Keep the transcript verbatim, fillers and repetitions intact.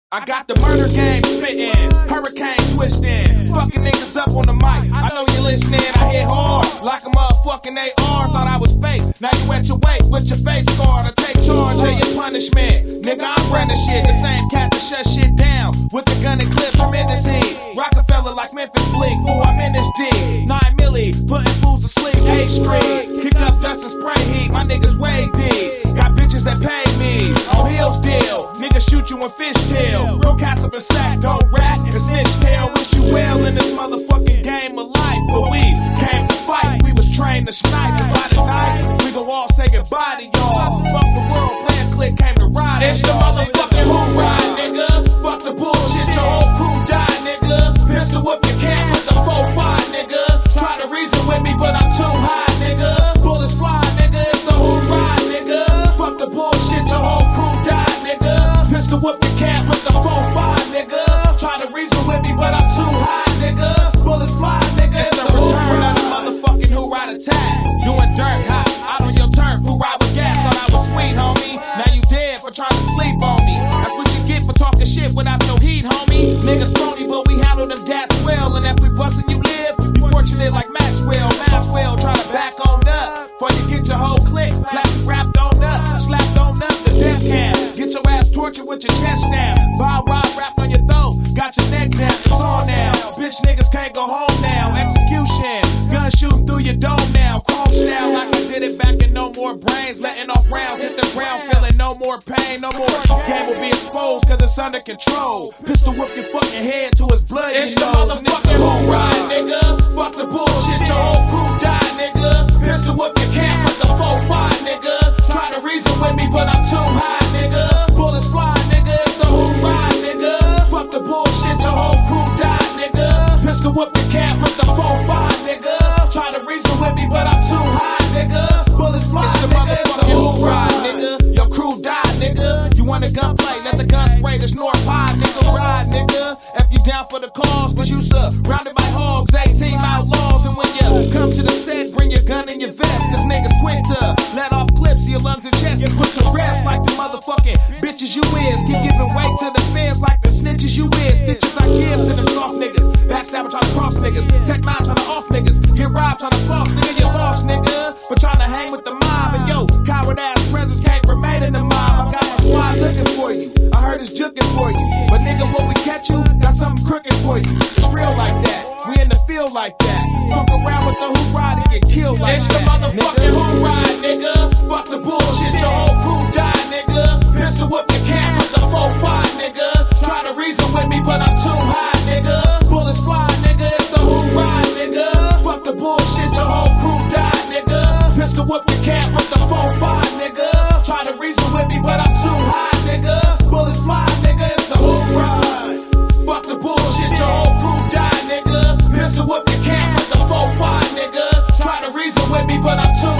I got the murder game spittin', hurricane twistin', fucking niggas up on the mic. I know you listening, I hit hard like a motherfucking A R. Thought I was fake, now you at your weight with your face scarred. I take charge of your punishment, nigga. I'm running shit, the same cat that shut shit down with the gun and clip, tremendous heat. Rockefeller like Memphis Bleak, fool, I'm in this deep. Nine milli, putting fools to sleep. A Street, kick up dust and spray heat. My niggas way deep, got bitches that pay me on Hillsdale. Niggas shoot you in fishtail. Real cats up in sack, don't rat and snitch tail. Wish you well in this motherfucking game of life, but we came to fight. We was trained to snipe, and by the night we gon' all say goodbye to y'all. Fuck the world, plan click came to ride. It's the motherfucking who ride, nigga. Fuck the bullshit, your whole crew die, nigga. Pistol whip your camp with the four five, nigga. Try to reason with me, but I'm too high, nigga. Bullets fly, nigga. It's the who ride, nigga. Fuck the bullshit, your whole crew die, nigga. Pistol whip your camp with the four five, nigga. Try to reason with me, but I'm too high, nigga. Bullets fly, nigga. It's the return of the motherfucking who ride attack. Doing dirt hot, out on your turf. Who ride with gas? Thought I was sweet, homie. Now you dead for trying to sleep on me. That's what you get for talking shit without your heat, homie. Niggas phony, but we handle them gas well. And if we bustin' you live, you fortunate like Maxwell. Maxwell try to back on up before you get your whole click. Plastic wrapped on up, slapped on up the death cam. Get your ass tortured with your chest down. Bob Rob wrapped on your throat, got your neck down. It's on now. Bitch niggas can't go home now. Execution, gun shooting through your dome now. Chrome style like I did it back in No More Brains. Letting off rounds, hit the ground, feeling no more pain, no more. Game will be exposed cause it's under control. Pistol whip your fucking head to his blood. It's the motherfucking who ride, nigga. Fuck the bullshit, your whole crew die, nigga. Pistol whip your camp with the four five, nigga. Try to reason with me, but I'm too high, nigga. Bullets fly, nigga. It's the who ride, nigga. Fuck the bullshit, your whole crew die, nigga. Pistol whip your camp with the four five, nigga. Try to reason with me, but I'm too high, nigga. Bullets fly, it's the motherfucking who ride, nigga. Your crew die, nigga. You want a gunplay, let the gun spray this North High, nigga. Ride, nigga. If you down for the cause, but you surrounded by hogs, eighteen outlaws. And when you come to the set, bring your gun in your vest, cause niggas quick to let off clips of your lungs and chest. Get put to rest like the motherfucking bitches you is. Keep giving way to the feds like the snitches you is. Stitches I give to them soft niggas. Backstabber trying to cross niggas. Tech nine trying to off niggas. Get robbed trying to boss, nigga, you lost, nigga. But trying to hang with the mob. And yo, coward ass presence can't remain in the mob. I got my squad looking for you. I heard it's juking for you. But nigga, when we catch you, got something crooked for you. It's real like that. We in the field like that. Fuck around with the who ride and get killed like it's that. It's the motherfucking who ride, nigga. Fuck the bullshit, your whole crew die, nigga. Pistol whip your camp with the four five, nigga. Try to reason with me, but I'm too high, nigga. Bullets fly, nigga. It's the who ride, nigga. Fuck the bullshit, your whole crew die, nigga. Pistol whip your camp with the four five, nigga. Try to reason with me, but I'm too high, nigga. Bullets fly, nigga. It's the who ride. Fuck the bullshit, your whole crew die, nigga. Pistol whip your camp with the four five, nigga. Try to reason with me, but I'm too